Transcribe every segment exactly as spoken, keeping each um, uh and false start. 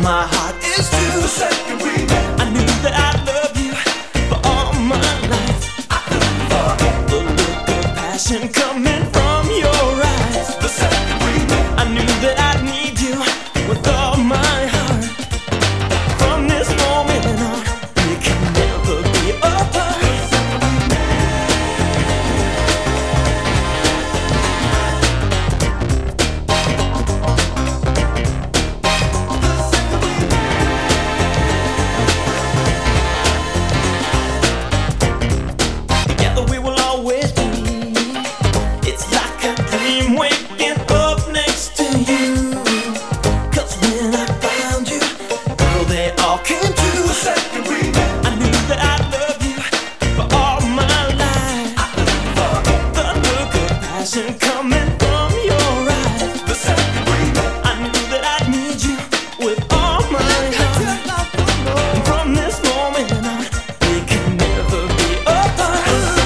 my heart is true. The second we met, I knew that I'd love you for all my life. I couldn't forget the look of passion coming from your eyes. The second we met, I knew that I'd need you with all my heart. From this moment on, we can never be apart. Together we will always be. It's like a dream waking up next to you. 'Cause when I found you, girl, they all came true. The second we met, I knew that I'd love you for all my life. I couldn't forget the look of passion coming from your eyes. The second we met, I knew that I'd need you with all my heart. And from this moment on, we can never be apart.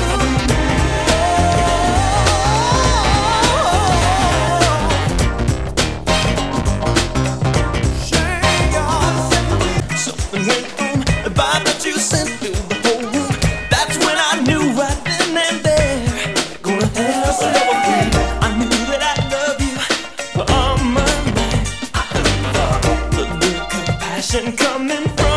Something went boom, the vibe that you sent through the whole room. That's when I knew right then and there, gonna have ourselves a dream. I knew that I'd love you for all my life. I couldn't forget the look of passion coming from